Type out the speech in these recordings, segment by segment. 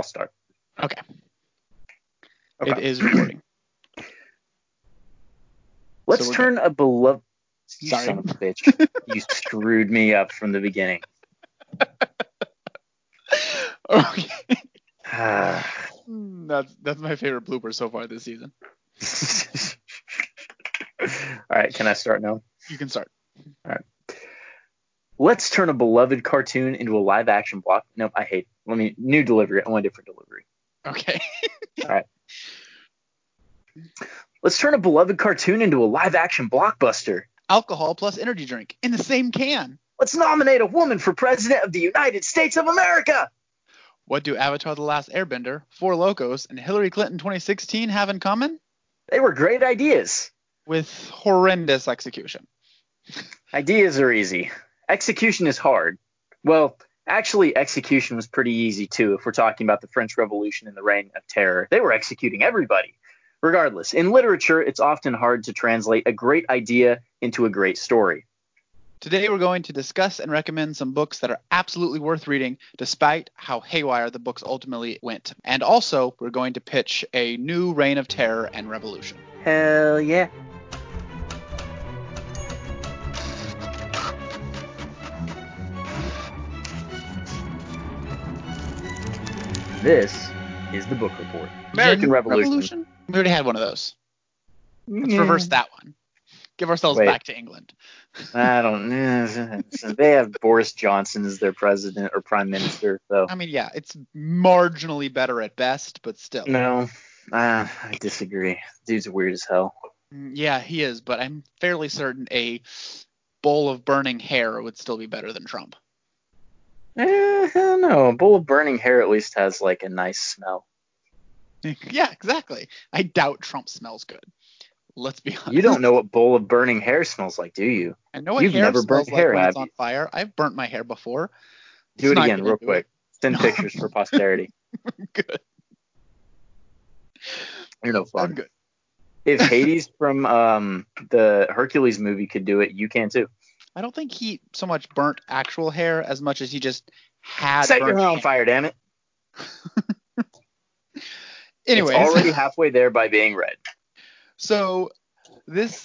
I'll start. Okay. Okay. It is recording. Let's turn a beloved... You Sorry. son of a bitch. You screwed me up from the beginning. Okay. That's my favorite blooper so far this season. All right, can I start now? You can start. All right. Let's turn a beloved cartoon into a live-action block. Nope, I hate it. New delivery. I want a different delivery. Okay. All right. Let's turn a beloved cartoon into a live-action blockbuster. Alcohol plus energy drink in the same can. Let's nominate a woman for President of the United States of America. What do Avatar: The Last Airbender, Four Locos, and Hillary Clinton 2016 have in common? They were great ideas. With horrendous execution. Ideas are easy. Execution is hard. Well, actually, execution was pretty easy, too, if we're talking about the French Revolution and the Reign of Terror. They were executing everybody. Regardless, in literature, it's often hard to translate a great idea into a great story. Today we're going to discuss and recommend some books that are absolutely worth reading, despite how haywire the books ultimately went. And also, we're going to pitch a new reign of terror and revolution. Hell yeah. This is the book report. American Revolution. We already had one of those. Let's reverse that one. Give ourselves back to England. I don't know. They have Boris Johnson as their president or prime minister. So I mean, yeah, it's marginally better at best, but still. No, I disagree. Dude's weird as hell. Yeah, he is, but I'm fairly certain a bowl of burning hair would still be better than Trump. I don't know. A bowl of burning hair at least has like a nice smell. Yeah, exactly. I doubt Trump smells good. Let's be honest. You don't know what bowl of burning hair smells like, do you? I know what You've hair never smells burnt like hair, when have it's on you? fire. I've burnt my hair before. Do it again real quick. Send pictures for posterity. Good. You're no fun. I'm good. If Hades from the Hercules movie could do it, you can too. I don't think he so much burnt actual hair as much as he just had Set burnt your hair on hair. fire, damn it. Anyways. It's already halfway there by being red. So this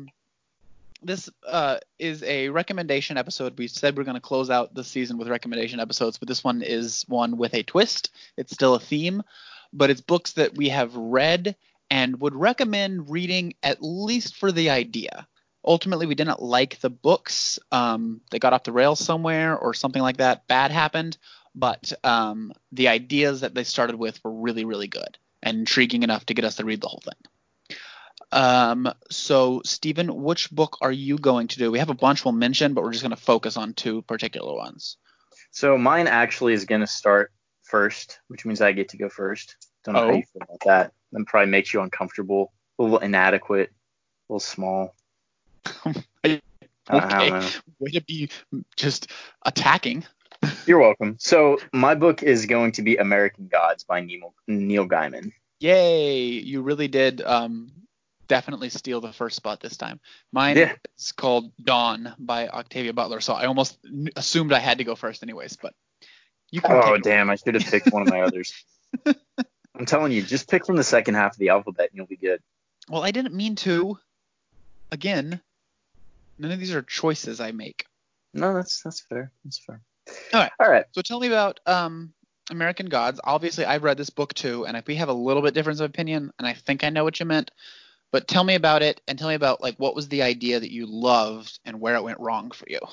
is a recommendation episode. We said we're going to close out the season with recommendation episodes, but this one is one with a twist. It's still a theme, but it's books that we have read and would recommend reading at least for the idea. Ultimately, we didn't like the books. They got off the rails somewhere or something like that. Bad happened. But the ideas that they started with were really, really good and intriguing enough to get us to read the whole thing. So, Stephen, which book are you going to do? We have a bunch we'll mention, but we're just going to focus on two particular ones. So mine actually is going to start first, which means I get to go first. Don't know how you feel about that. That probably makes you uncomfortable, a little inadequate, a little small. Okay. I don't know. Way to be just attacking. You're welcome. So my book is going to be American Gods by Neil Gaiman. Yay! You really did definitely steal the first spot this time. Mine is called Dawn by Octavia Butler, so I almost assumed I had to go first anyways, but you can Oh, damn. I should have picked one of my others. I'm telling you, just pick from the second half of the alphabet and you'll be good. Well, I didn't mean to. Again, none of these are choices I make. No, that's fair. That's fair. All right. So tell me about American Gods. Obviously, I've read this book too, and we have a little bit difference of opinion, and I think I know what you meant. But tell me about it, and tell me about like what was the idea that you loved and where it went wrong for you.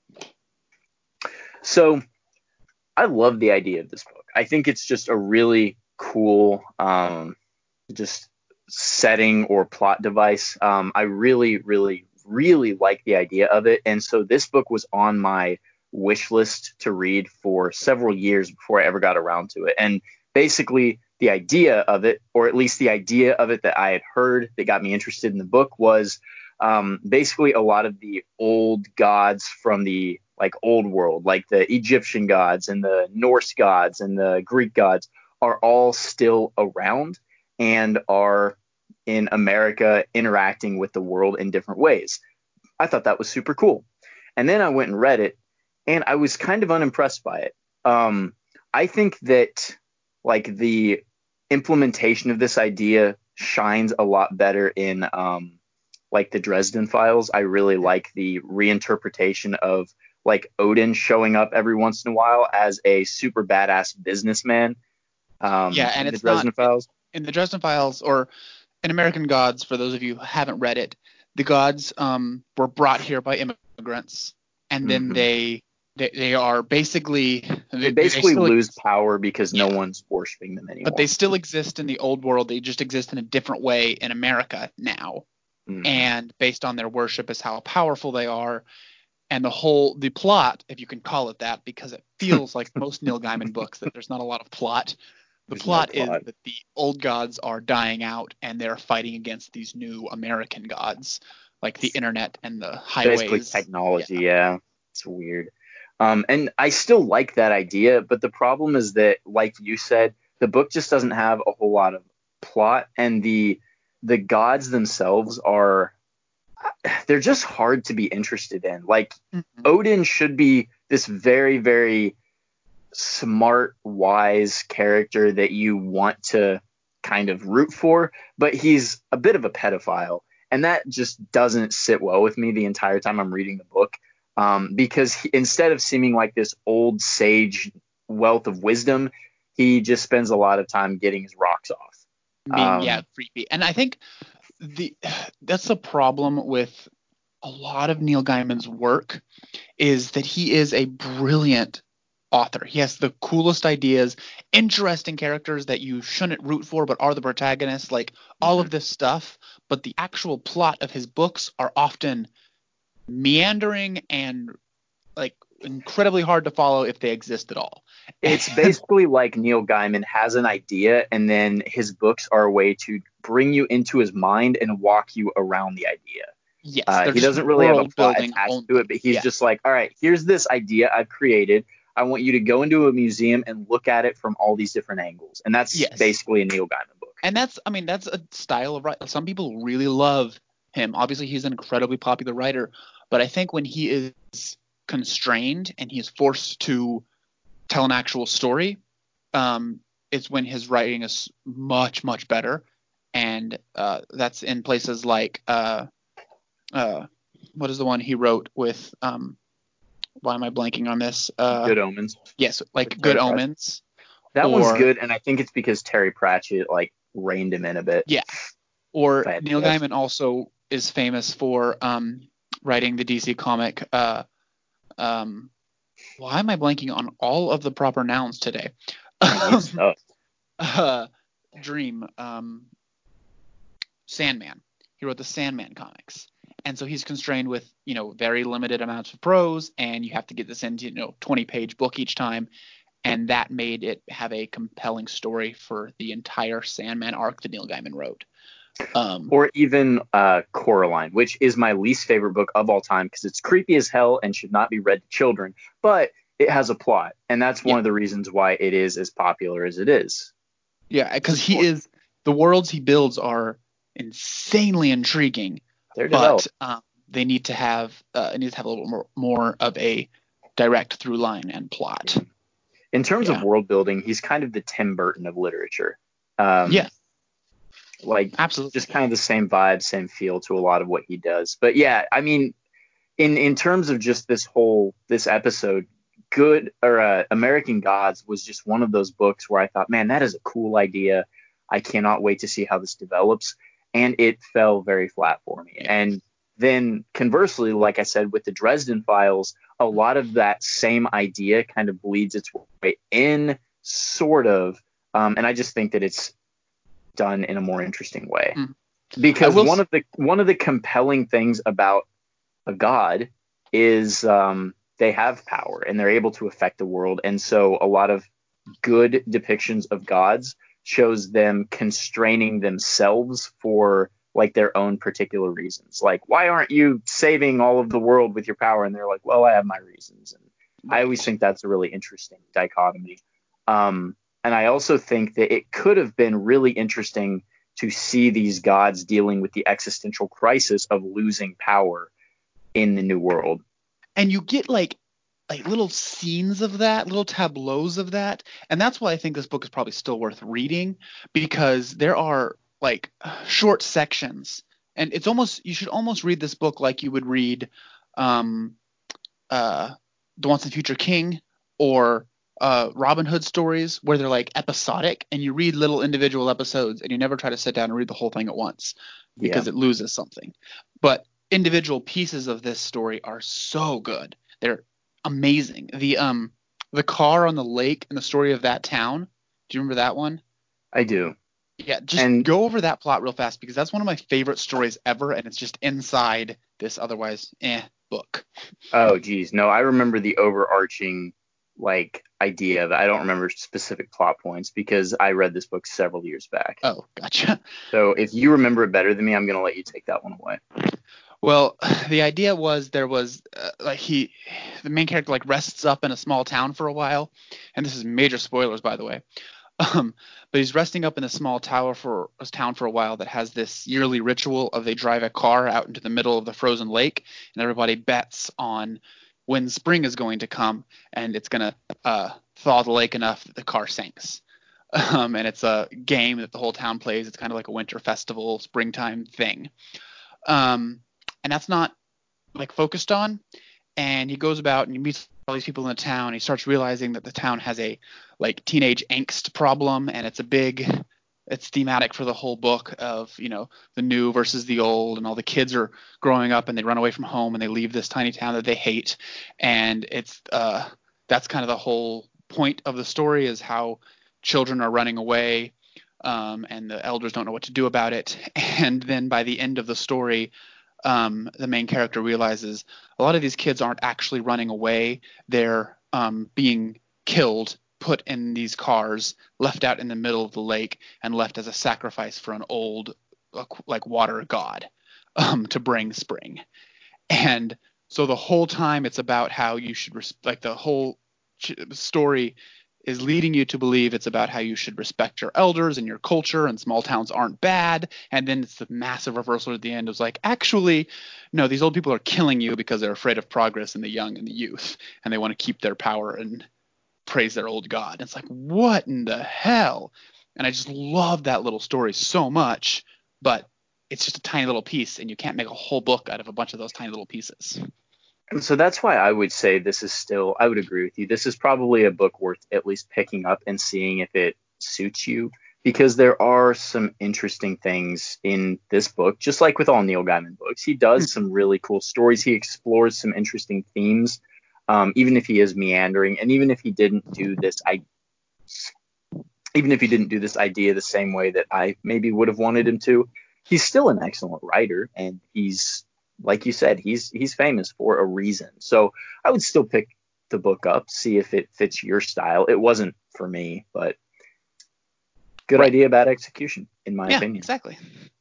So I love the idea of this book. I think it's just a really cool just setting or plot device. I really, really, really like the idea of it. And so this book was on my wish list to read for several years before I ever got around to it. And basically the idea of it, or at least the idea of it that I had heard that got me interested in the book, was basically a lot of the old gods from the like old world, like the Egyptian gods and the Norse gods and the Greek gods are all still around and are in America interacting with the world in different ways. I thought that was super cool. And then I went and read it and I was kind of unimpressed by it. I think that like the implementation of this idea shines a lot better in like the Dresden Files. I really like the reinterpretation of like Odin showing up every once in a while as a super badass businessman Yeah, and in the it's not Dresden Files. in the Dresden Files or in American Gods. For those of you who haven't read it, the gods were brought here by immigrants, and then Hmm. they are basically They they basically still lose power because no yeah, one's worshiping them but they anymore. still exist in the old world. They just exist in a different way in America now, Hmm. and based on their worship is how powerful they are. And the plot, if you can call it that, because it feels like most Neil Gaiman books that there's not a lot of plot. The There's no plot is plot. that the old gods are dying out and they're fighting against these new American gods, like the internet and the Basically highways. Yeah. technology, yeah. It's weird. And I still like that idea, but the problem is that, like you said, the book just doesn't have a whole lot of plot, and the gods themselves are they're just hard to be interested in. Like Mhm. Odin should be this very, very smart, wise character that you want to kind of root for, but he's a bit of a pedophile. And that just doesn't sit well with me the entire time I'm reading the book. Because instead of seeming like this old sage wealth of wisdom, he just spends a lot of time getting his rocks off. Being yeah Um, creepy. And I think the that's the problem with a lot of Neil Gaiman's work is that he is a brilliant author. He has the coolest ideas, interesting characters that you shouldn't root for but are the protagonists, like all of mhm. this stuff. But the actual plot of his books are often meandering and like incredibly hard to follow if they exist at all. It's And basically like Neil Gaiman has an idea, and then his books are a way to bring you into his mind and walk you around the idea. yes, they're He just doesn't really have a world plot building attached to it, only. but he's Yeah. just like, all right, here's this idea I've created. I want you to go into a museum and look at it from all these different angles. And that's Yes. basically a Neil Gaiman book. And that's, I mean, that's a style of writing. Some people really love him. Obviously, he's an incredibly popular writer, but I think when he is constrained and he is forced to tell an actual story, it's when his writing is much, much better. And that's in places like uh, what is the one he wrote with? Why am I blanking on this? Good Omens Yes, with like Good Terry Pratchett. Omens, That one's or good, and I think it's because Terry Pratchett like reined him in a bit, yeah, or if I had to Neil guess. Gaiman also is famous for writing the DC comic. Um, why am I blanking on all of the proper nouns today? Man, you suck. uh, Dream, Sandman. He wrote the Sandman comics. And so he's constrained with, very limited amounts of prose, and you have to get this into, 20-page book each time. And that made it have a compelling story for the entire Sandman arc that Neil Gaiman wrote. Or even Coraline, which is my least favorite book of all time because it's creepy as hell and should not be read to children, but it has a plot, and that's Yeah, one of the reasons why it is as popular as it is. yeah, because It's more, the worlds he builds are insanely intriguing, they're but developed. it needs to have a little more of a direct through line and plot. Yeah. In terms of Yeah, world building, he's kind of the Tim Burton of literature. yeah, Um, like absolutely. just kind of the same vibe, same feel to a lot of what he does. But yeah, I mean, in terms of just this episode, good or American Gods was just one of those books where I thought, man, that is a cool idea. I cannot wait to see how this develops, and it fell very flat for me. Yeah. And then conversely, like I said with the Dresden Files, a lot of that same idea kind of bleeds its way in, sort of, and I just think that it's done in a more interesting way Mm. I because will. one of the compelling things about a god is they have power and they're able to affect the world. And so a lot of good depictions of gods shows them constraining themselves for like their own particular reasons. Like, why aren't you saving all of the world with your power? And they're like, well, I have my reasons. And I always Right. think that's a really interesting dichotomy. And I also think that it could have been really interesting to see these gods dealing with the existential crisis of losing power in the new world. And you get like like little scenes of that, little tableaus of that. And that's why I think this book is probably still worth reading, because there are like short sections, and it's almost, you should almost read this book like you would read um The Once and Future King, or Robin Hood stories, where they're like episodic and you read little individual episodes and you never try to sit down and read the whole thing at once Yeah, because it loses something. But individual pieces of this story are so good. They're amazing. The car on the lake and the story of that town. Do you remember that one? I do. Yeah, just And go over that plot real fast because that's one of my favorite stories ever, and it's just inside this otherwise book. oh geez, no, I remember the overarching like idea of it. I don't remember specific plot points because I read this book several years back. Oh, gotcha. So if you remember it better than me, I'm gonna let you take that one away. Well, the idea was there was the main character like rests up in a small town for a while, and this is major spoilers by the way. Um, but he's resting up in a small town for a while that has this yearly ritual of they drive a car out into the middle of the frozen lake, and everybody bets on when spring is going to come, and it's gonna thaw the lake enough that the car sinks. And it's a game that the whole town plays. It's kind of like a winter festival, springtime thing. Um, and that's not like focused on. And he goes about and he meets all these people in the town. He starts realizing that the town has a like teenage angst problem, and it's thematic for the whole book of, the new versus the old, and all the kids are growing up and they run away from home and they leave this tiny town that they hate. And that's kind of the whole point of the story, is how children are running away, and the elders don't know what to do about it. And then by the end of the story, the main character realizes a lot of these kids aren't actually running away. They're being killed, put in these cars, left out in the middle of the lake, and left as a sacrifice for an old, like water god, to bring spring. And so the whole time it's about how you should like the whole story is leading you to believe it's about how you should respect your elders and your culture, and small towns aren't bad. And then it's the massive reversal at the end. It was like, actually, no, these old people are killing you because they're afraid of progress in the young and the youth, and they want to keep their power and praise their old god. And it's like, what in the hell? And I just love that little story so much, but it's just a tiny little piece, and you can't make a whole book out of a bunch of those tiny little pieces. And so that's why I would say this is still, I would agree with you. This is probably a book worth at least picking up and seeing if it suits you, because there are some interesting things in this book, just like with all Neil Gaiman books. He does some really cool stories. He explores some interesting themes, even if he is meandering, and even if he didn't do this idea the same way that I maybe would have wanted him to, he's still an excellent writer, and he's, like you said, he's famous for a reason. So I would still pick the book up, see if it fits your style. It wasn't for me, but good Right. idea about execution, in my Yeah, opinion. exactly.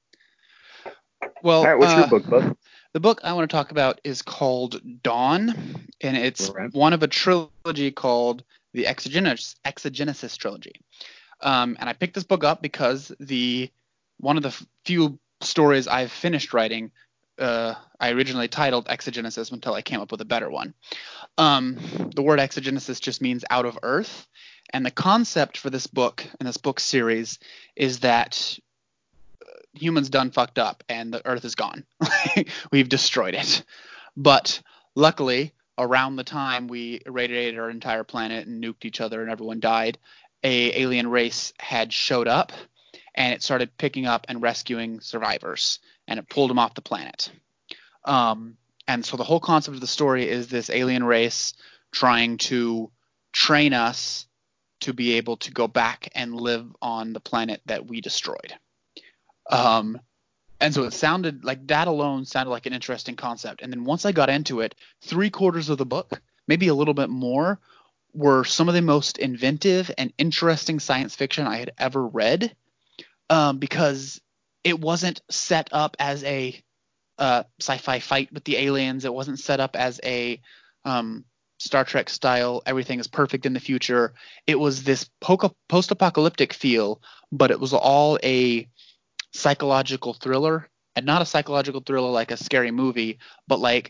All Well, right, what's your book, bud? the book I want to talk about is called Dawn, and it's Right. one of a trilogy called the Exogenesis trilogy. And I picked this book up because one of the few stories I've finished writing, I originally titled Exogenesis until I came up with a better one. The word exogenesis just means out of Earth, and the concept for this book and this book series is that humans done fucked up and the Earth is gone. We've destroyed it. But luckily, around the time we irradiated our entire planet and nuked each other and everyone died, a alien race had showed up, and it started picking up and rescuing survivors, and it pulled them off the planet. And so the whole concept of the story is this alien race trying to train us to be able to go back and live on the planet that we destroyed. Um, and so it sounded like that alone sounded like an interesting concept. And then once I got into it, 3/4 of the book, maybe a little bit more, were some of the most inventive and interesting science fiction I had ever read, because it wasn't set up as a sci-fi fight with the aliens. It wasn't set up as a Star Trek style, everything is perfect in the future. It was this post-apocalyptic feel, but it was all a psychological thriller, and not a psychological thriller like a scary movie, but like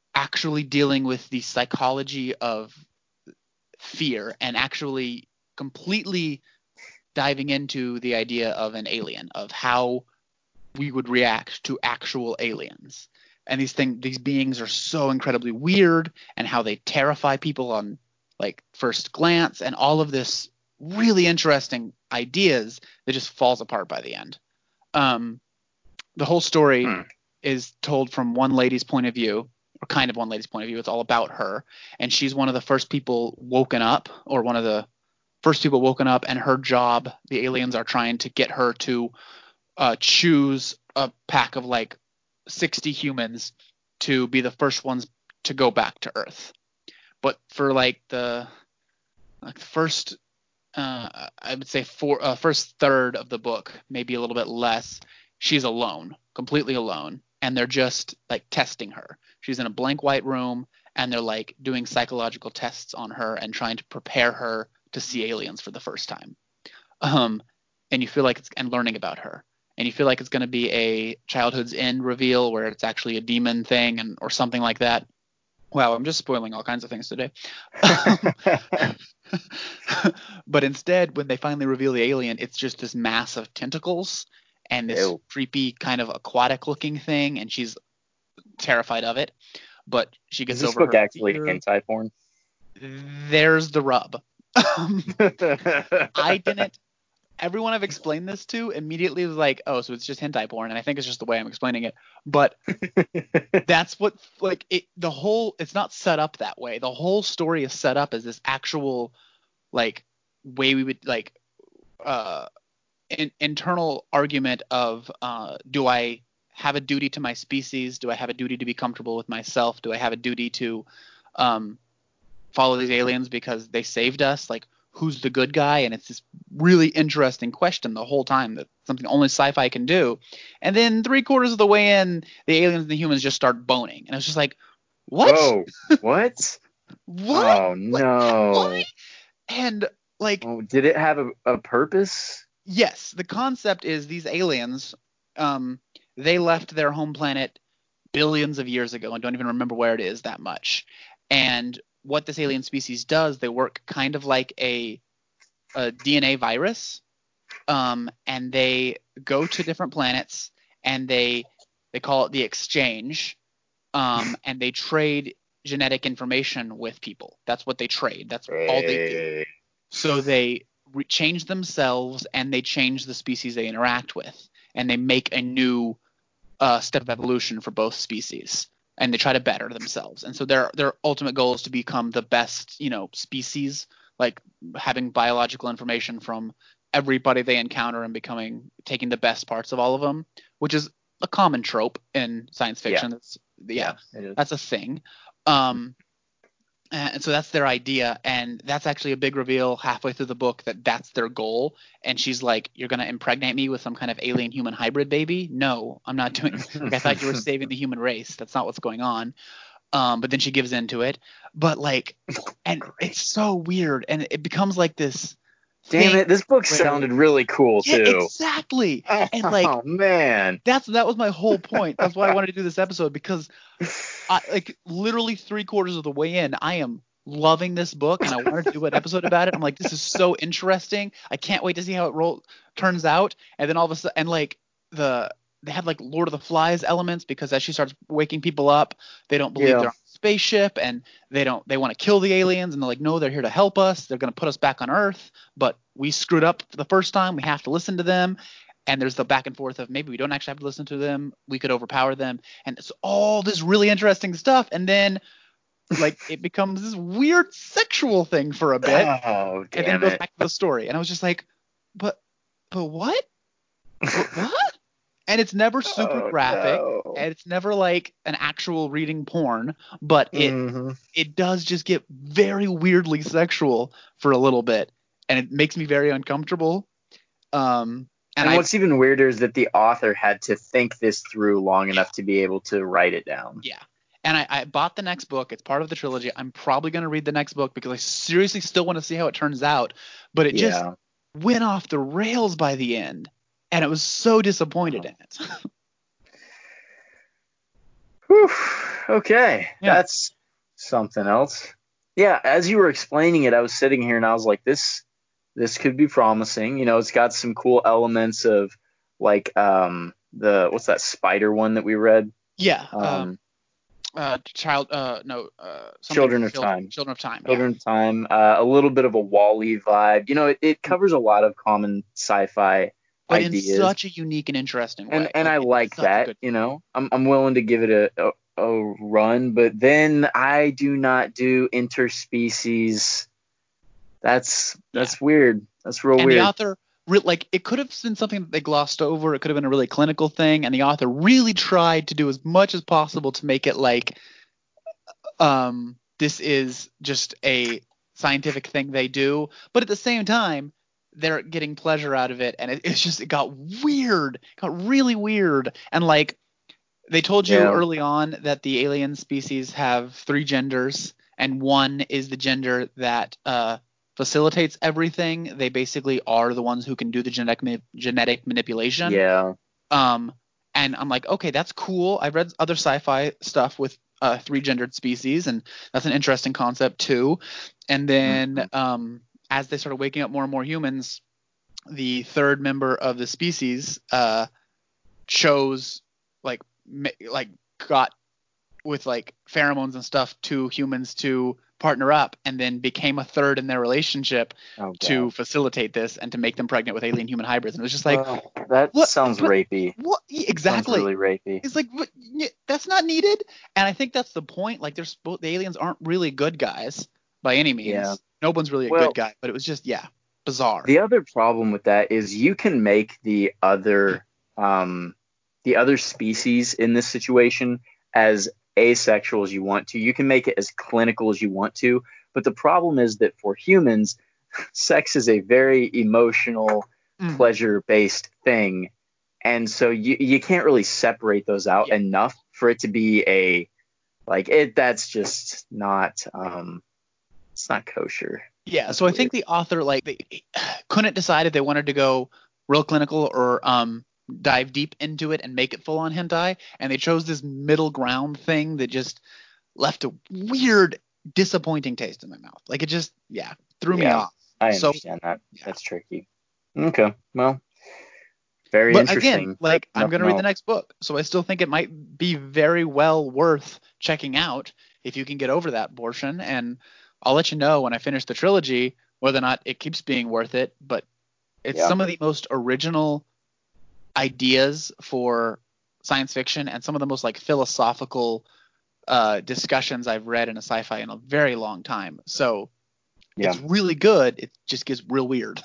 actually dealing with the psychology of fear and actually completely diving into the idea of an alien, of how we would react to actual aliens. And these beings are so incredibly weird, and how they terrify people on like first glance, and all of this really interesting ideas that just falls apart by the end. Um, the whole story is told from one lady's point of view, or kind of one lady's point of view. It's all about her, and she's one of the first people woken up, or one of the first people woken up, and her job, the aliens are trying to get her to choose a pack of like 60 humans to be the first ones to go back to Earth. But for like the first, I would say first third of the book, maybe a little bit less, she's alone, completely alone, and they're just like testing her. She's in a blank white room, and they're like doing psychological tests on her and trying to prepare her to see aliens for the first time. And you feel like and learning about her. And you feel like it's going to be a Childhood's End reveal where it's actually a demon thing or something like that. Wow, I'm just spoiling all kinds of things today. But instead, when they finally reveal the alien, it's just this mass of tentacles and this creepy kind of aquatic looking thing, and she's terrified of it. But she gets over her fear. Is this book actually hentai porn? There's the rub. I didn't. Everyone I've explained this to immediately was like, oh, so it's just hentai porn, and I think it's just the way I'm explaining it. But that's what, like, it's not set up that way. The whole story is set up as this actual, like, way we would, like, internal argument of, do I have a duty to my species? Do I have a duty to be comfortable with myself? Do I have a duty to follow these aliens because they saved us? Like, who's the good guy? And it's this really interesting question the whole time, that something only sci-fi can do. And then 3/4 of the way in, the aliens and the humans just start boning, and I was just like, what? Whoa, what? What? Oh no. What? And like, did it have a purpose? Yes, the concept is these aliens, they left their home planet billions of years ago and don't even remember where it is that much. And what this alien species does, they work kind of like a DNA virus, and they go to different planets, and they call it the exchange, and they trade genetic information with people. That's what they trade. That's all they do. So they change themselves, and they change the species they interact with, and they make a new step of evolution for both species, and they try to better themselves. And so their ultimate goal is to become the best, species, like having biological information from everybody they encounter and taking the best parts of all of them, which is a common trope in science fiction. Yeah, that's a thing. And so that's their idea, and that's actually a big reveal halfway through the book, that's their goal. And she's like, you're going to impregnate me with some kind of alien human hybrid baby? No, I'm not doing like, I thought you were saving the human race. That's not what's going on. But then she gives into it. But like, and it's so weird, and it becomes like this. Damn it, this book sounded really cool too. Exactly. And like, oh man, that was my whole point. That's why I wanted to do this episode, because literally 3/4 of the way in, I am loving this book, and I wanted to do an episode about it. I'm like, this is so interesting. I can't wait to see how it turns out. And then all of a sudden, and like they have like Lord of the Flies elements, because as she starts waking people up, they don't believe they're on a spaceship, and they want to kill the aliens, and they're like, no, they're here to help us. They're going to put us back on Earth, but we screwed up for the first time. We have to listen to them. And there's the back and forth of, maybe we don't actually have to listen to them. We could overpower them. And it's all this really interesting stuff. And then like it becomes this weird sexual thing for a bit. Oh, damn, and then it goes back to the story. And I was just like, but what? What? And it's never super graphic, and it's never like an actual reading porn, but it does just get very weirdly sexual for a little bit, and it makes me very uncomfortable. And what's even weirder is that the author had to think this through long enough to be able to write it down. Yeah. And I bought the next book. It's part of the trilogy. I'm probably going to read the next book because I seriously still want to see how it turns out. But it just went off the rails by the end, and I was so disappointed in it. Whew. Okay, Yeah. that's something else. Yeah, as you were explaining it, I was sitting here and I was like, this could be promising. It's got some cool elements of like the what's that spider one that we read? Yeah. Um, Child. No. Something Children for of children. Time. Children of Time. Yeah. Children of Time. A little bit of a Wall-E vibe. It covers a lot of common sci-fi But in ideas. such a unique and interesting And way. and Like I it's like such a that, good. I'm willing to give it a run, but then I do not do interspecies. Yeah. That's weird. That's real And the weird. author, like, it could have been something that they glossed over. It could have been a really clinical thing, and the author really tried to do as much as possible to make it like, this is just a scientific thing they do, but at the same time, they're getting pleasure out of it, and it got weird, it got really weird, and like they told you Yeah. early on that the alien species have three genders, and one is the gender that facilitates everything. They basically are the ones who can do the genetic manipulation. Yeah. Um, and I'm like, okay, that's cool. I've read other sci-fi stuff with three gendered species, and that's an interesting concept too. And then Mhm. as they started waking up more and more humans, the third member of the species chose like like got with like pheromones and stuff to humans to partner up, and then became a third in their relationship Oh to God. facilitate this and to make them pregnant with alien human hybrids. And it was just like, That what? sounds But rapey. what? Sounds Exactly. really rapey. It's like, that's not needed. And I think that's the point. Like, the aliens aren't really good guys by any Yeah. means. No one's really a good Well, guy. But it was just, yeah, bizarre. the other problem with that is you can make um the other species in this situation as asexual as you want to. You can make it as clinical as you want to, but the problem is that for humans, sex is a very emotional, Mm, pleasure-based thing, and so you can't really separate those out yeah. enough for it to be a like it. That's just not it's not kosher. Yeah, That's so I think weird. the author like they couldn't decide if they wanted to go real clinical or dive deep into it and make it full on hentai, and they chose this middle ground thing that just left a weird, disappointing taste in my mouth. Like it just, yeah, threw me Yeah, off. I So understand that. yeah, That's tricky. Okay, well, very but again, interesting. like I'm Nothing gonna read the else. next book, so I still think it might be very well worth checking out if you can get over that portion. And I'll let you know when I finish the trilogy whether or not it keeps being worth it. But it's Yeah, some of the most original ideas for science fiction and some of the most like philosophical discussions I've read in a sci-fi in a very long time. So yeah. it's really good. It just gets real weird.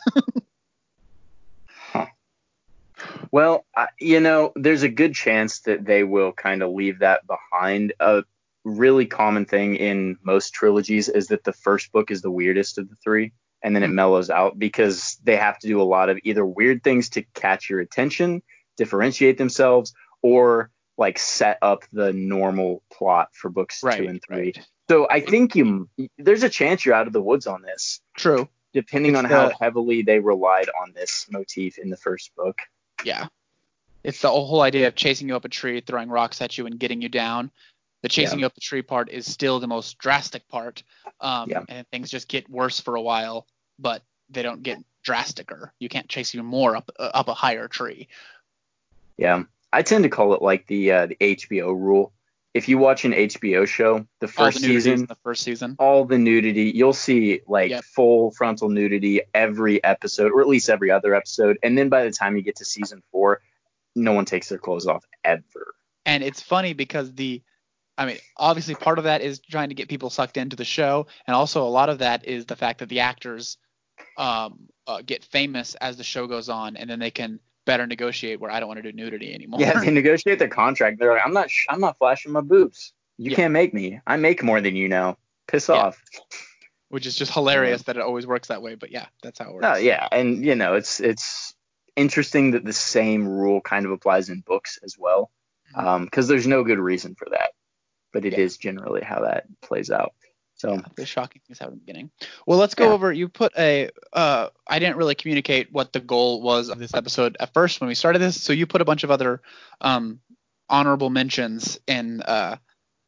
Huh. Well, there's a good chance that they will kind of leave that behind. A really common thing in most trilogies is that the first book is the weirdest of the three, and then it mellows out because they have to do a lot of either weird things to catch your attention, differentiate themselves, or like set up the normal plot for books two Right, and three. right. So I think there's a chance you're out of the woods on this, True. depending It's on how the heavily they relied on this motif in the first book. yeah. It's the whole idea of chasing you up a tree, throwing rocks at you, and getting you down. The Yeah, chasing you up the tree part is still the most drastic part, yeah, and things just get worse for a while, but they don't get drasticer. You can't chase you more up a higher tree. yeah. I tend to call it like the HBO rule. If you watch an HBO show, the All the first nudities in season, the first season. all the nudity, you'll see like Yep. full frontal nudity every episode, or at least every other episode. And then by the time you get to season four, no one takes their clothes off ever. And it's funny because I mean, obviously part of that is trying to get people sucked into the show, and also a lot of that is the fact that the actors get famous as the show goes on, and then they can better negotiate where I don't want to do nudity anymore. Yeah, they negotiate their contract. They're like, I'm not flashing my boobs. You Yeah, can't make me. I make more than you now. Piss yeah, off. which is just Yeah. hilarious that it always works that way. But yeah, that's how it No, works. yeah, and it's interesting that the same rule kind of applies in books as well, Mhm. because there's no good reason for that, but it Yeah, is generally how that plays out. yeah, So the shocking things happen in the beginning. Well, let's go yeah, over. You put I didn't really communicate what the goal was of this episode at first when we started this, so you put a bunch of other um, honorable mentions in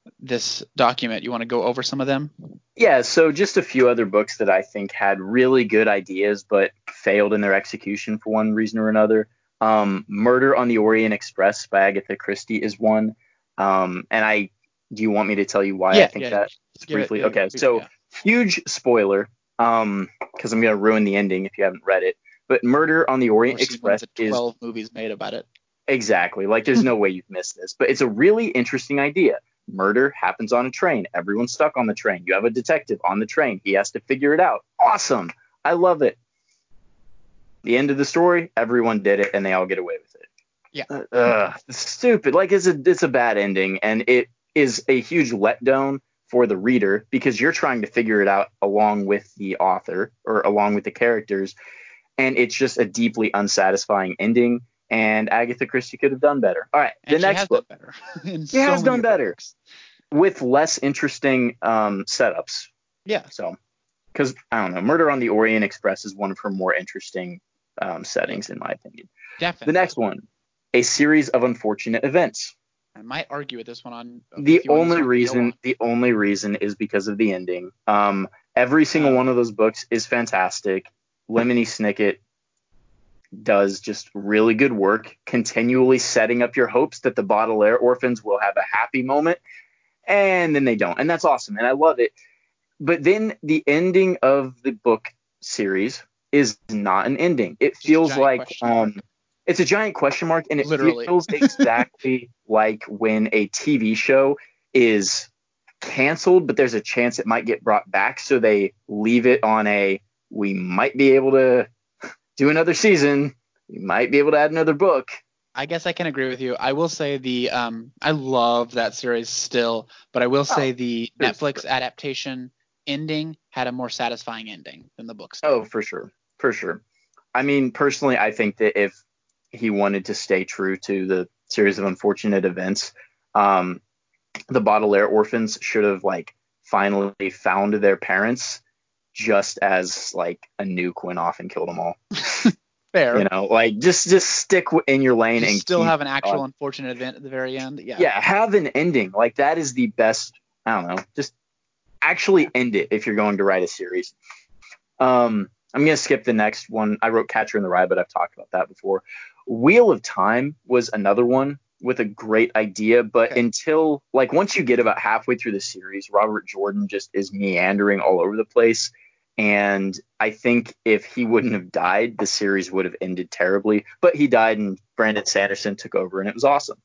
this document. You want to go over some of them? Yeah, so just a few other books that I think had really good ideas but failed in their execution for one reason or another. Murder on the Orient Express by Agatha Christie is one. Do you want me to tell you why I Yeah, think yeah. that? Just Give it, briefly. Okay, so yeah. huge spoiler, because I'm gonna ruin the ending if you haven't read it. But Murder on the Or Orient seen one of Express the is 12 movies made about it. exactly like there's no way you've missed this, but it's a really interesting idea. Murder happens on a train. Everyone's stuck on the train. You have a detective on the train. He has to figure it out. Awesome. I love it. The end of the story, everyone did it and they all get away with it. Yeah. Stupid. Like it's a bad ending and it is a huge letdown for the reader because you're trying to figure it out along with the author or along with the characters, and it's just a deeply unsatisfying ending. And Agatha Christie could have done better. All right, And the she next has done book. better in She so has many done of her better books. with less interesting setups. Yeah. So, because I don't know, Murder on the Orient Express is one of her more interesting settings, in my opinion. Definitely. The next one, A Series of Unfortunate Events. I might argue with this one on The with you on this one. the only reason is because of the ending. Every single Oh. one of those books is fantastic. Lemony Snicket does just really good work, continually setting up your hopes that the Baudelaire orphans will have a happy moment, and then they don't, and that's awesome, and I love it. But then the ending of the book series is not an ending. It Just a feels giant like question mark. it's a giant question mark, and it Literally. feels exactly like when a TV show is canceled, but there's a chance it might get brought back, so they leave it on a we might be able to do another season, we might be able to add another book. I guess I can agree with you. I will say I love that series still, but I will say Oh, the Netflix adaptation ending had a more satisfying ending than the books did. oh, for sure, for sure. I mean, personally, I think that if he wanted to stay true to the series of unfortunate events, um, the Baudelaire orphans should have like finally found their parents just as like a nuke went off and killed them all. Fair. You know, like just stick in your lane Just and still keep have an actual unfortunate event at the very end. Yeah. yeah, have an ending. Like that is the best. I don't know. Just actually end it if you're going to write a series. I'm gonna skip the next one. I wrote Catcher in the Rye, but I've talked about that before. Wheel of Time was another one with a great idea, but until like once you get about halfway through the series, Robert Jordan just is meandering all over the place. And I think if he wouldn't have died, the series would have ended terribly. But he died, and Brandon Sanderson took over, and it was awesome.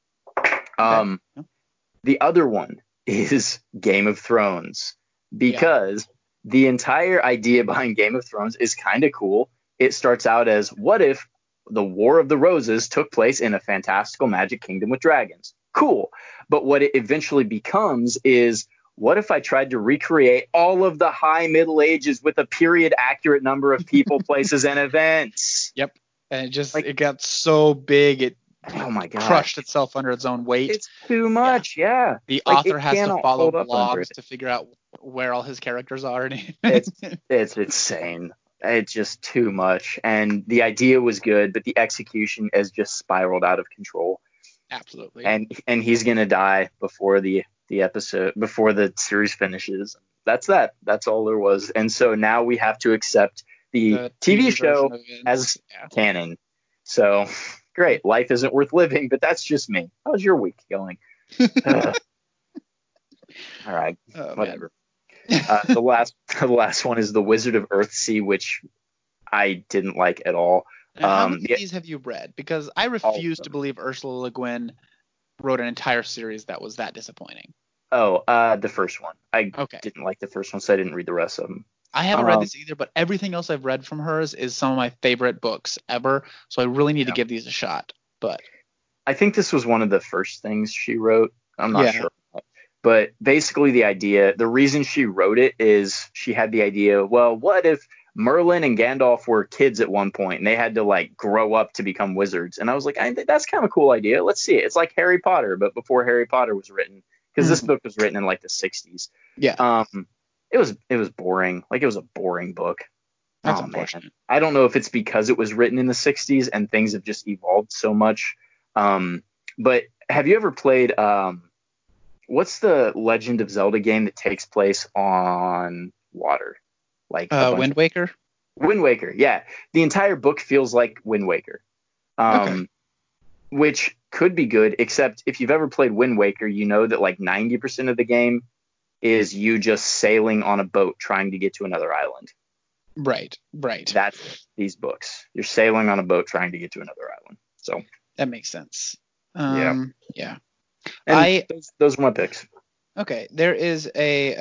The other one is Game of Thrones because the entire idea behind Game of Thrones is kind of cool. It starts out as what if the War of the Roses took place in a fantastical magic kingdom with dragons? Cool. But what it eventually becomes is what if I tried to recreate all of the high Middle Ages with a period accurate number of people, places, and events? Yep. And it got so big it oh my God, crushed itself under its own weight. It's too much. Yeah. The Like, author has to follow hold up under blogs it. to figure out where all his characters are. It's insane. It's just too much. And the idea was good, but the execution has just spiraled out of control. Absolutely. And he's gonna die before the episode, before the series finishes. That's that. That's all there was. And so now we have to accept the TV show as canon. So great. Life isn't worth living, but that's just me. How's your week going? All right. Whatever. The last one is The Wizard of Earthsea, which I didn't like at all. Now, how many of these have you read? Because I refuse to believe Ursula Le Guin wrote an entire series that was that disappointing. Oh, the first one. I didn't like the first one, so I didn't read the rest of them. I haven't read this either, but everything else I've read from hers is some of my favorite books ever. So I really need to give these a shot. But I think this was one of the first things she wrote. I'm not sure. But basically the reason she wrote it is she had the idea, well, what if Merlin and Gandalf were kids at one point and they had to like grow up to become wizards? And I was like, that's kind of a cool idea. Let's see it. It's like Harry Potter, but before Harry Potter was written, because this book was written in like the 60s. Yeah. It was boring. Like it was a boring book. That's unfortunate. Man. I don't know if it's because it was written in the 60s and things have just evolved so much. But have you ever played what's the Legend of Zelda game that takes place on water? Like a bunch Wind of Waker. Wind Waker. Yeah, the entire book feels like Wind Waker. Okay. Which could be good, except if you've ever played Wind Waker, you know that like 90% of the game is you just sailing on a boat trying to get to another island. Right. Right. That's these books. You're sailing on a boat trying to get to another island. So That makes sense. yeah, Yeah. and I those are my picks. Okay. There is a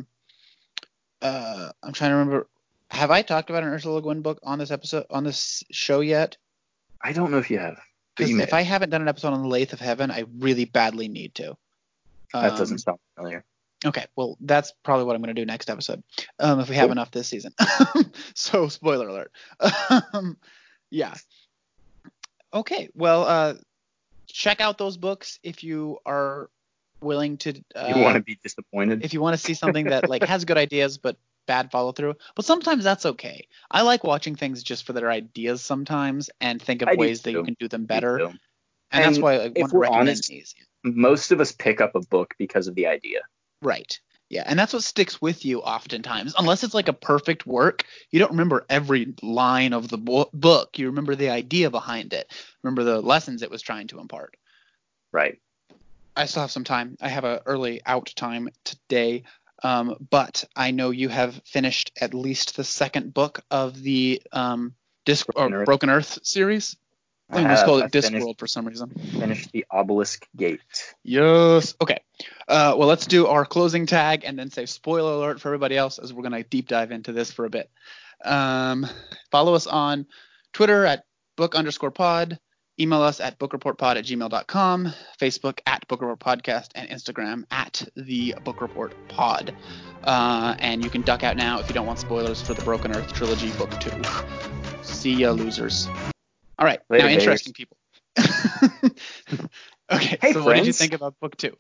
I'm trying to remember. Have I talked about an Ursula Le Guin book on this show yet? I don't know if you have, but you Because may if have. I haven't done an episode on the Lathe of Heaven, I really badly need to. That doesn't Um, sound familiar. okay, well, that's probably what I'm going to do next episode, if we have Cool. enough this season. So, spoiler alert. Yeah. Okay. Well, check out those books if you are willing to. You want to be disappointed? If you want to see something that like has good ideas but bad follow through. But sometimes that's okay. I like watching things just for their ideas sometimes and think of I do ways that you too. can do them Me better. too. And that's And why I if want to we're recommend honest, these. most of us pick up a book because of the idea. Right. Yeah, and that's what sticks with you oftentimes. Unless it's like a perfect work, you don't remember every line of the book. You remember the idea behind it. Remember the lessons it was trying to impart. Right. I still have some time. I have a early out time today. But I know you have finished at least the second book of the Broken Earth. Broken Earth series. I I almost have. called I it Discworld for some reason. finished the Obelisk Gate. Yes. Okay. Well, let's do our closing tag and then say spoiler alert for everybody else as we're going to deep dive into this for a bit. Follow us on Twitter at book_pod. Email us at bookreportpod@gmail.com. Facebook at Book Report Podcast and Instagram at the Book Report Pod. And you can duck out now if you don't want spoilers for the Broken Earth Trilogy Book 2. See ya, losers. All right. Later, now, interesting haters. people. Okay, Hey, so what did you friends. think about book 2?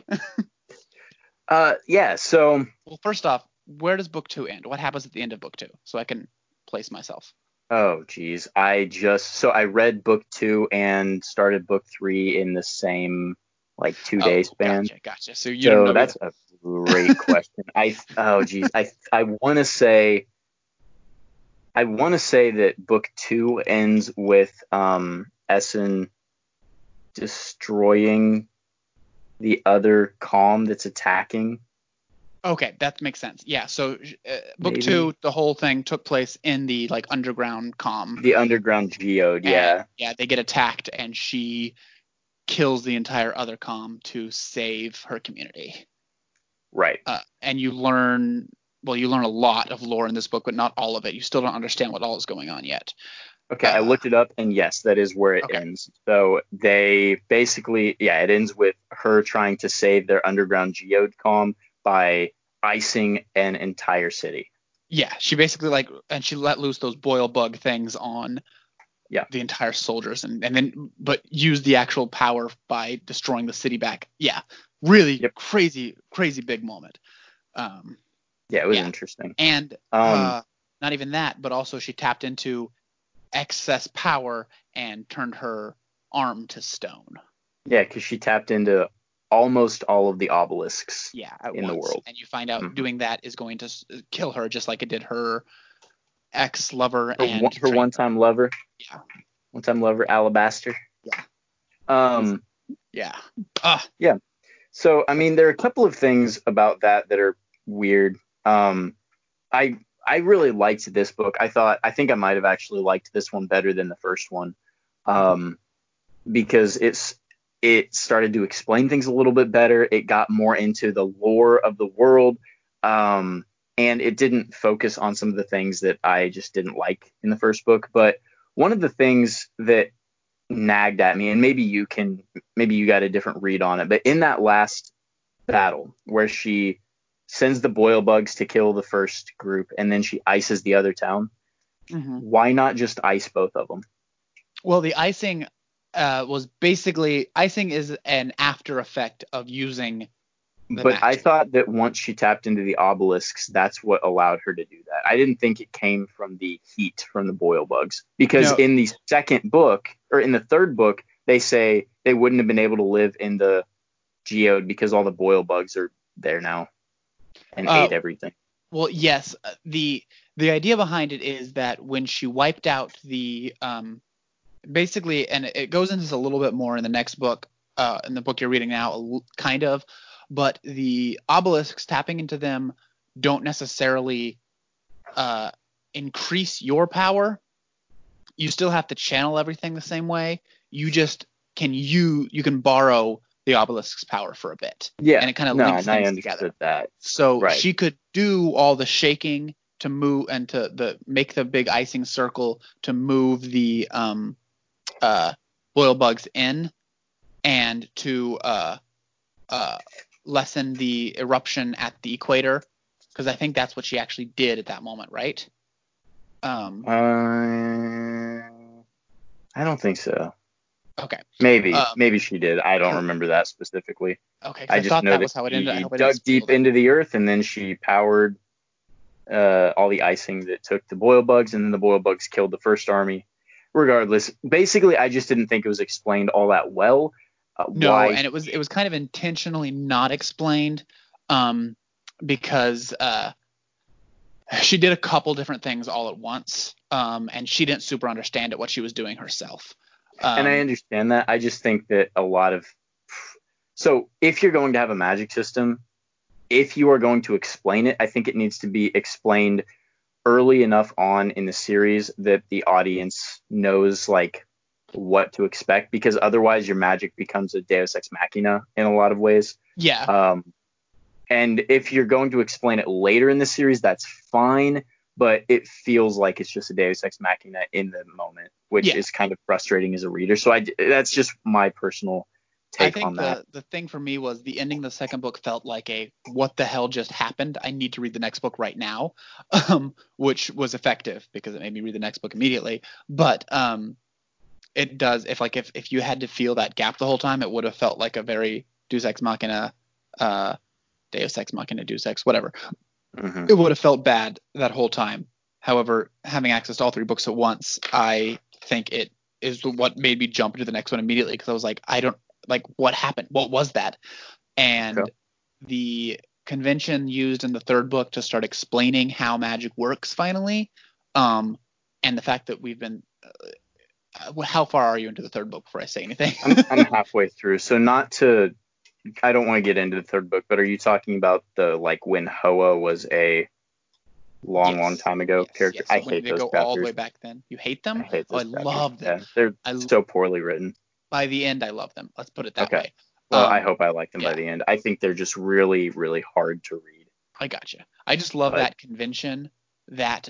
Yeah. So, Well, first off, where does book 2 end? What happens at the end of book 2 so I can place myself? oh, geez. I read book 2 and started book 3 in the same like 2 day Oh, span. gotcha. So you don't So know that's either. a great question. Oh, geez. I want to say that book 2 ends with Essen destroying the other calm that's attacking. Okay, that makes sense. Yeah, so book Maybe 2, the whole thing took place in the like underground comm. the underground geode. And Yeah. yeah, they get attacked and she kills the entire other comm to save her community. Right. And you learn a lot of lore in this book, but not all of it. You still don't understand what all is going on yet. Okay, I looked it up, and yes, that is where it Okay. ends. So they basically, yeah, it ends with her trying to save their underground geode comm by icing an entire city. Yeah, she basically and she let loose those boil bug things on Yeah. the entire soldiers and then but used the actual power by destroying the city back. Yeah, really crazy big moment. Yeah, it was interesting. And not even that, but also she tapped into excess power and turned her arm to stone. Yeah, because she tapped into almost all of the obelisks in the world. And you find out doing that is going to kill her just like it did her ex-lover her one-time lover. Yeah. One-time lover, Alabaster. Yeah. Yeah. So, I mean, there are a couple of things about that are weird. I really liked this book. I think I might have actually liked this one better than the first one, because it started to explain things a little bit better. It got more into the lore of the world, and it didn't focus on some of the things that I just didn't like in the first book. But one of the things that nagged at me, and maybe you got a different read on it, but in that last battle where she sends the boil bugs to kill the first group and then she ices the other town, why not just ice both of them? Well, the icing was basically icing is an after effect of using the But magic. I thought that once she tapped into the obelisks, that's what allowed her to do that. I didn't think it came from the heat from the boil bugs, because in the second book, or in the third book, they say they wouldn't have been able to live in the geode because all the boil bugs are there now and Uh, ate everything. well, yes. The idea behind it is that when she wiped out the basically, and it goes into this a little bit more in the next book, in the book you're reading now, kind of, but the obelisks tapping into them don't necessarily increase your power. You still have to channel everything the same way. You just you can borrow the obelisk's power for a bit, Yeah, and it kind of no, links and I things together. understood that. So Right. she could do all the shaking to move and to make the big icing circle to move the boil bugs in, and to lessen the eruption at the equator, because I think that's what she actually did at that moment, right? I don't think so. Okay. Maybe she did. I don't remember that specifically. Okay, because I I just thought know that that was how it ended. I she hope I didn't dug spoil deep that. into the earth and then she powered all the icing that took the boil bugs, and then the boil bugs killed the first army. Regardless, basically, I just didn't think it was explained all that well. No, Why? and it was kind of intentionally not explained, because she did a couple different things all at once, and she didn't super understand it what she was doing herself. And I understand that. I just think that a lot of so if you're going to have a magic system, if you are going to explain it, I think it needs to be explained early enough on in the series that the audience knows like what to expect, because otherwise your magic becomes a Deus Ex Machina in a lot of ways. Yeah, And if you're going to explain it later in the series, that's fine, but it feels like it's just a Deus Ex Machina in the moment, which yeah. is kind of frustrating as a reader. So that's just my personal I take think on that. the thing for me was the ending of the second book felt like a what the hell just happened? I need to read the next book right now, which was effective because it made me read the next book immediately. But it does, if you had to feel that gap the whole time, it would have felt like a very Deus Ex Machina, uh, Deus Ex Machina, Deus Ex, whatever. Hmm. It would have felt bad that whole time. However, having access to all three books at once, I think it is what made me jump into the next one immediately, because I was like, I don't like what happened. What was that? Okay. And the convention used in the third book to start explaining how magic works finally, and the fact that we've been how far are you into the third book before I say anything? I'm halfway through, so not to. I don't want to get into the third book, but are you talking about the like when Hoa was a long Yes, time ago yes, character? yes. I So when hate they those go all the way chapters. back, then you hate I them. hate Oh, I those chapters. love them. Yeah, they're I so poorly written. By the end, I love them. Let's put it that Okay. way. Well, I hope I like them by Yeah, the end. I think they're just really, really hard to read. I gotcha. I just love But that convention. That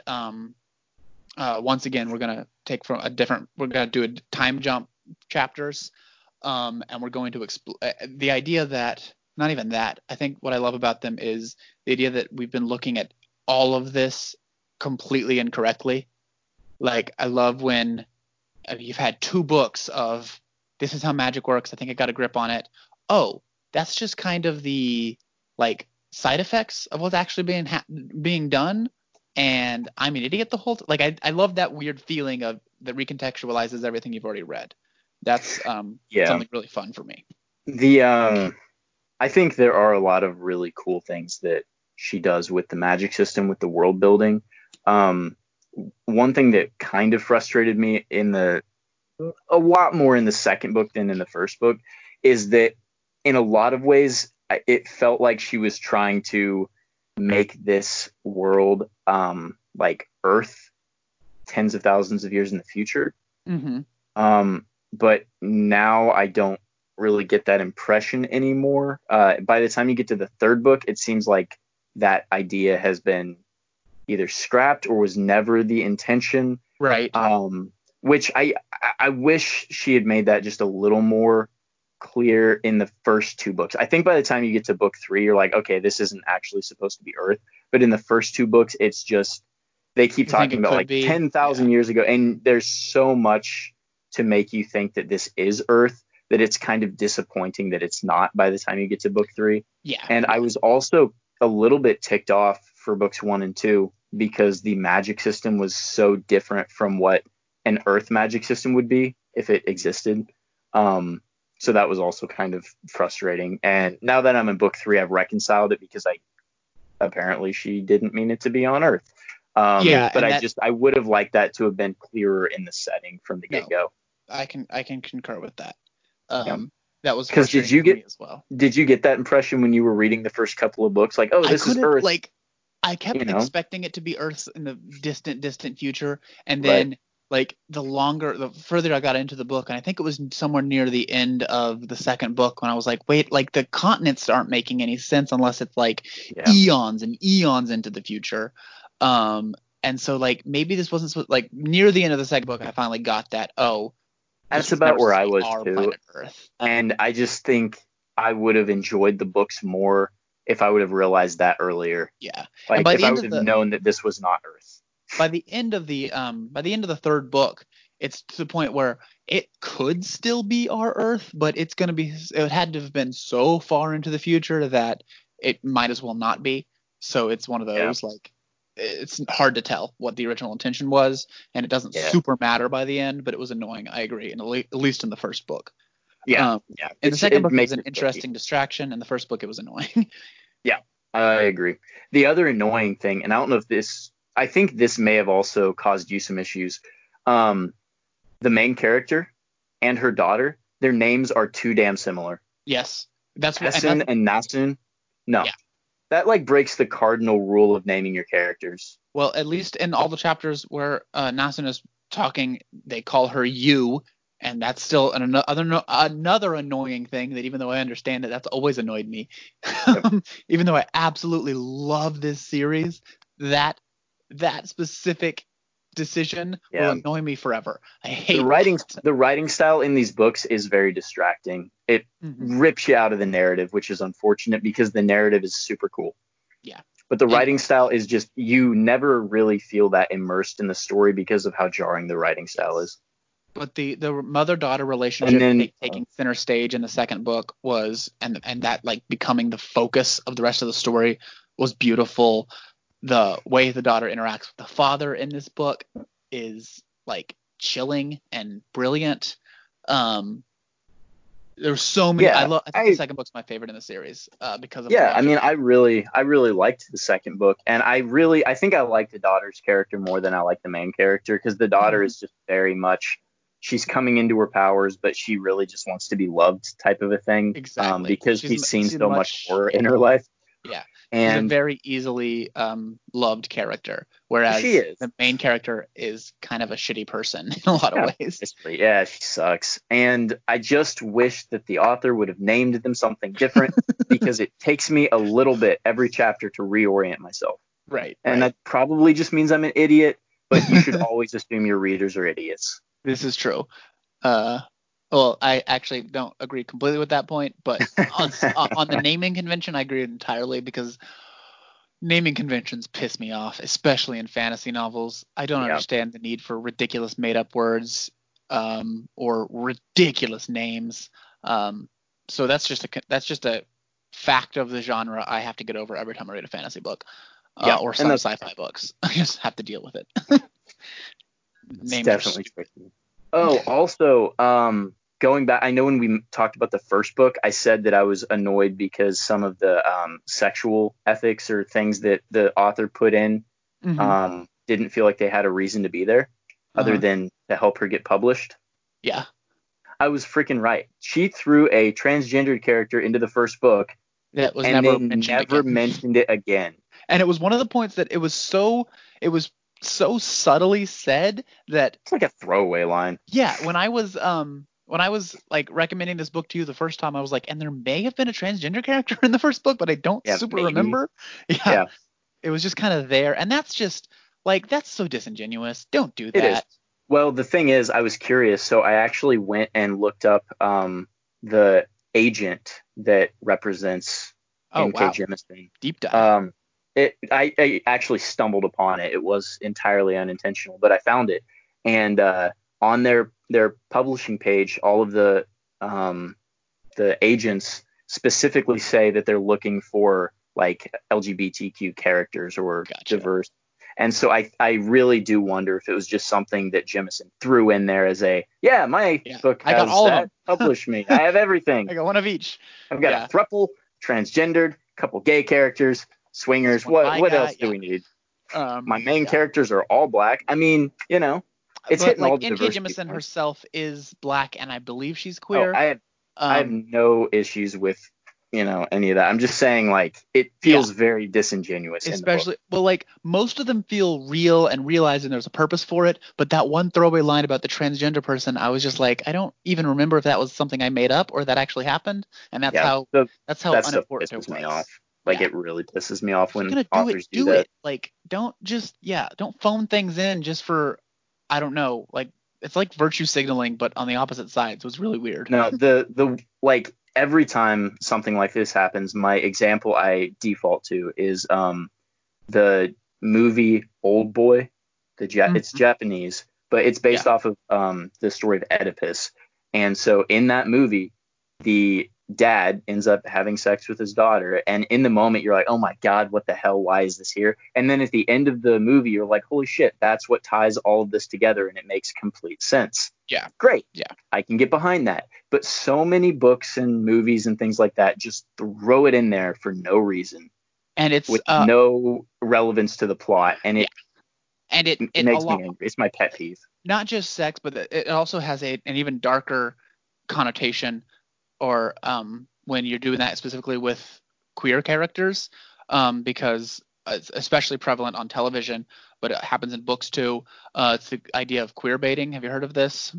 once again, we're gonna take from a different. We're gonna do a time jump chapters, and we're going to explore the idea that not even that. I think what I love about them is the idea that we've been looking at all of this completely incorrectly. Like I love when you've had two books of this is how magic works. I think I got a grip on it. Oh, that's just kind of the like side effects of what's actually being done. And I'm an idiot the whole like I love that weird feeling of that recontextualizes everything you've already read. That's yeah, something really fun for me. the I think there are a lot of really cool things that she does with the magic system, with the world building. Um, One thing that kind of frustrated me in the a lot more in the second book than in the first book is that in a lot of ways it felt like she was trying to make this world like Earth tens of thousands of years in the future. Mm-hmm. But now I don't really get that impression anymore. By the time you get to the third book, it seems like that idea has been either scrapped or was never the intention. Right. Which I wish she had made that just a little more clear in the first two books. I think by the time you get to book three, you're like, okay, this isn't actually supposed to be Earth. But in the first two books, it's just they keep You think talking it about could like be? Yeah. 10,000 years ago, and there's so much to make you think that this is Earth that it's kind of disappointing that it's not by the time you get to book three. Yeah. And I Yeah. was also a little bit ticked off for books one and two because the magic system was so different from what an Earth magic system would be if it existed. Um, So that was also kind of frustrating. And now that I'm in book 3, I've reconciled it because apparently she didn't mean it to be on Earth. Yeah, But and I would have liked that to have been clearer in the setting from the no, get-go. I can concur with that. Yeah. That was Because frustrating for me as well. did you get that impression when you were reading the first couple of books? Like, oh, I this is couldn't Earth, like I kept you know? expecting it to be Earth in the distant future, and Right. then like the further I got into the book, and I think it was somewhere near the end of the second book when I was like, wait, like the continents aren't making any sense unless it's like Yeah. eons and eons into the future. And so like maybe this wasn't like near the end of the second book, I finally got that. Oh, this That's was about never where supposed to I be was our too. planet Earth. And I just think I would have enjoyed the books more if I would have realized that earlier. Yeah, and Like if I would have known that this was not Earth. by the end of the third book, it's to the point where it could still be our Earth, but it had to have been so far into the future that it might as well not be. So it's one of Yeah. those like it's hard to tell what the original intention was, and it doesn't Yeah. super matter by the end, but it was annoying. I agree, and at least in the first book. Yeah. In the second book, it was an it interesting distraction. In the first book, it was annoying. Yeah, I agree. The other annoying thing, and I don't know if I think this may have also caused you some issues. The main character and her daughter, their names are too damn similar. Yes, that's what. Tessin and Nasun. No, yeah. That like breaks the cardinal rule of naming your characters. Well, at least in all the chapters where Nasun is talking, they call her you, and that's still another annoying thing that even though I understand it, that's always annoyed me. Yep. Even though I absolutely love this series, that specific decision will annoy me forever. I hate the writing style in these books is very distracting. It rips you out of the narrative, which is unfortunate because the narrative is super cool. Yeah. But the writing style is just, you never really feel that immersed in the story because of how jarring the writing style is. But the mother-daughter relationship taking center stage in the second book was, and that like becoming the focus of the rest of the story was beautiful. The way the daughter interacts with the father in this book is like chilling and brilliant. There's so many. I think the second book's my favorite in the series because of the I mean, I really liked the second book, and I think I like the daughter's character more than I like the main character, because the daughter is just very much, she's coming into her powers, but she really just wants to be loved type of a thing. Exactly. Because she's seen so much horror in her life. Yeah. And she's a very easily loved character, whereas the main character is kind of a shitty person in a lot of ways. Yeah, she sucks. And I just wish that the author would have named them something different because it takes me a little bit every chapter to reorient myself. Right. And that probably just means I'm an idiot, but you should always assume your readers are idiots. This is true. Well, I actually don't agree completely with that point, but on the naming convention, I agree entirely, because naming conventions piss me off, especially in fantasy novels. I don't understand the need for ridiculous made-up words or ridiculous names. So that's just a fact of the genre I have to get over every time I read a fantasy book or some sci-fi books. I just have to deal with it. It's definitely tricky. Oh, also, going back, I know when we talked about the first book, I said that I was annoyed because some of the sexual ethics or things that the author put in didn't feel like they had a reason to be there other than to help her get published. Yeah. I was freaking right. She threw a transgendered character into the first book that was and never mentioned it again. And it was one of the points that it was so subtly said that it's like a throwaway line. Yeah, when I was like recommending this book to you the first time, I was like, and there may have been a transgender character in the first book, but I don't remember. Yeah. It was just kind of there, and that's just like, that's so disingenuous. Don't do that. It is. Well, the thing is, I was curious, so I actually went and looked up the agent that represents N.K. Jemisin. Deep dive. I actually stumbled upon it. It was entirely unintentional, but I found it. And on their publishing page, all of the agents specifically say that they're looking for like LGBTQ characters or diverse. And so I really do wonder if it was just something that Jemison threw in there as my Yeah. book I got has all of that. them. Publish me. I have I everything. got one of each. I've got Yeah. a thruple, transgendered, couple gay characters, Just swingers. one bi What else guy. do Yeah. we need? My main Yeah. characters are all black. I mean, it's But hitting all like the N.K. diversity Jemisin points. herself is black, and I believe she's Oh, queer. I have no issues with any of that. I'm just saying like it Yeah. feels very disingenuous in the book. Especially, well, like most of them feel real and realizing there's a purpose for it. But that one throwaway line about the transgender person, I was just like, I don't even remember if that was something I made up or that actually happened. And that's Yeah, how that's how that stuff unimportant it pisses me was. off. Like Yeah. it really pisses me off If you're when gonna do it, authors do do that. it. Like, don't just don't phone things in just for, I don't know. Like, it's like virtue signaling, but on the opposite side. So it's really weird. No, the like every time something like this happens, my example I default to is the movie Old Boy. It's Mhm. Japanese, but it's Yeah. based off of the story of Oedipus. And so in that movie, the dad ends up having sex with his daughter, and in the moment you're like, oh my god, what the hell, why is this here? And then at the end of the movie you're like, holy shit, that's what ties all of this together, and it makes complete sense. Yeah. Great, Yeah. I can get behind that. But so many books and movies and things like that just throw it in there for no reason And it's with no relevance to the plot, and yeah. it And it it a makes me lot, angry. It's my pet peeve. not just sex, but it also has an even darker connotation, or when you're doing that specifically with queer characters, because it's especially prevalent on television, but it happens in books too. It's the idea of queer baiting. Have you heard of this?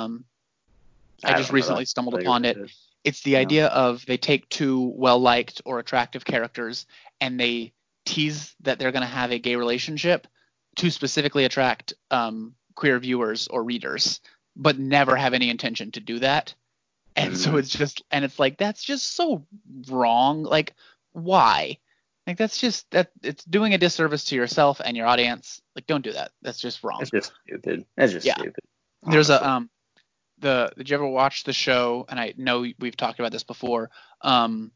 I I just don't know. recently Not stumbled familiar upon with it. it. It's the No. idea of they take two well-liked or attractive characters and they tease that they're going to have a gay relationship to specifically attract queer viewers or readers, but never have any intention to do that. And so Mm. it's just, and it's like, that's just so wrong. Like, why? Like, that's just, that it's doing a disservice to yourself and your audience. Like, don't do that. That's just wrong. It's just stupid. It's just Yeah. stupid. There's Honestly. did you ever watch the show? And I know we've talked about this before. Um,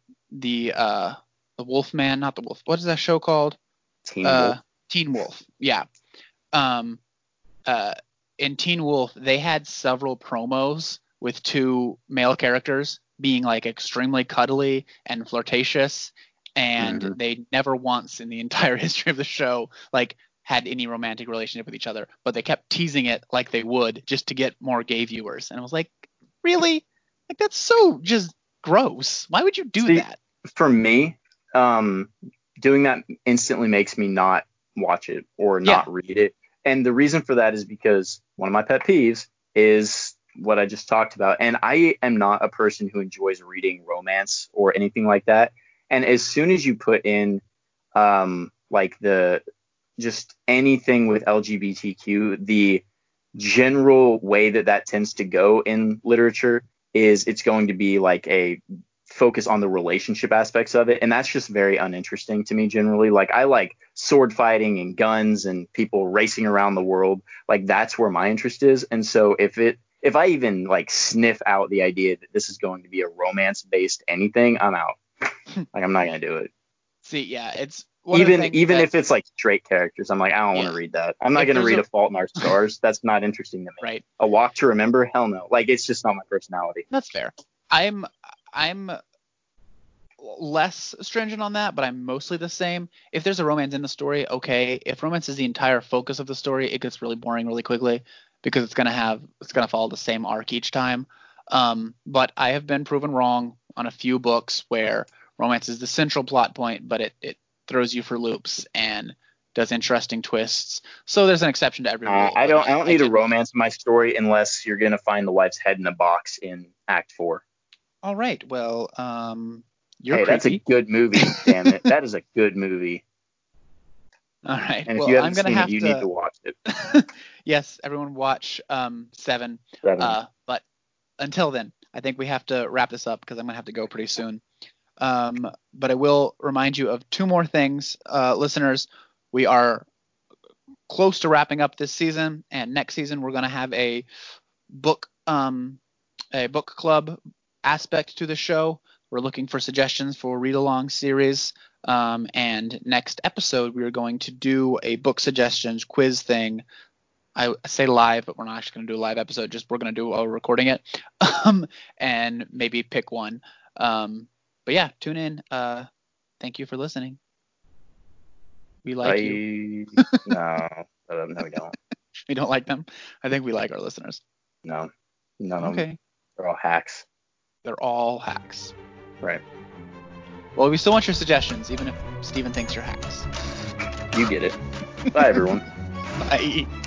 the Wolfman, not the Wolf. What is that show called? Teen Wolf. Teen Wolf. Yeah. Um, uh, in Teen Wolf, they had several promos with two male characters being like extremely cuddly and flirtatious, and Mm-hmm. they never once in the entire history of the show like had any romantic relationship with each other, but they kept teasing it like they would just to get more gay viewers. And I was like, really? Like that's so just gross. Why would you do See, that? for me, um, doing that instantly makes me not watch it or Yeah. not read it. And the reason for that is because one of my pet peeves is what I just talked about. And I am not a person who enjoys reading romance or anything like that. And as soon as you put in like the just anything with LGBTQ, the general way that that tends to go in literature is it's going to be like a focus on the relationship aspects of it, and that's just very uninteresting to me generally. Like I like sword fighting and guns and people racing around the world. Like that's where my interest is. And so if I even like sniff out the idea that this is going to be a romance based anything, I'm out. Like I'm not going to do it. See, yeah, it's one of the things Even that, if it's like straight characters, I'm like, I don't want to yeah, read that. I'm not if going to there's read a A Fault in Our Stars. That's not interesting to me. right, A Walk to Remember, hell no. Like it's just not my personality. that's fair. I'm less stringent on that, but I'm mostly the same. If there's a romance in the story, okay. If romance is the entire focus of the story, it gets really boring really quickly because it's gonna follow the same arc each time. But I have been proven wrong on a few books where romance is the central plot point, but it throws you for loops and does interesting twists. So there's an exception to every rule, I but don't I need a generally. romance in my story unless you're gonna find the wife's head in a box in Act 4. All right, well, you're Hey, that's a creepy. good movie. Damn it, that is a good movie. All right, And if well, you I'm haven't gonna seen it, have you need to to. watch it. Yes, everyone watch Seven. Seven. But until then, I think we have to wrap this up because I'm gonna have to go pretty soon. But I will remind you of two more things, listeners. We are close to wrapping up this season, and next season we're gonna have book um, a book club aspect to the show. We're looking for suggestions for read along series. And next episode, we are going to do a book suggestions quiz thing. I say live, but we're not actually going to do a live episode. Just we're going to do it while we're recording it, and maybe pick one. But yeah, tune in. Thank you for listening. We like you. No, we don't. We don't like them. I think we like our listeners. No, none of them. Okay. They're all hacks. They're all hacks. Right. Well, we still want your suggestions, even if Steven thinks you're hacks. You get it. Bye, everyone. Bye.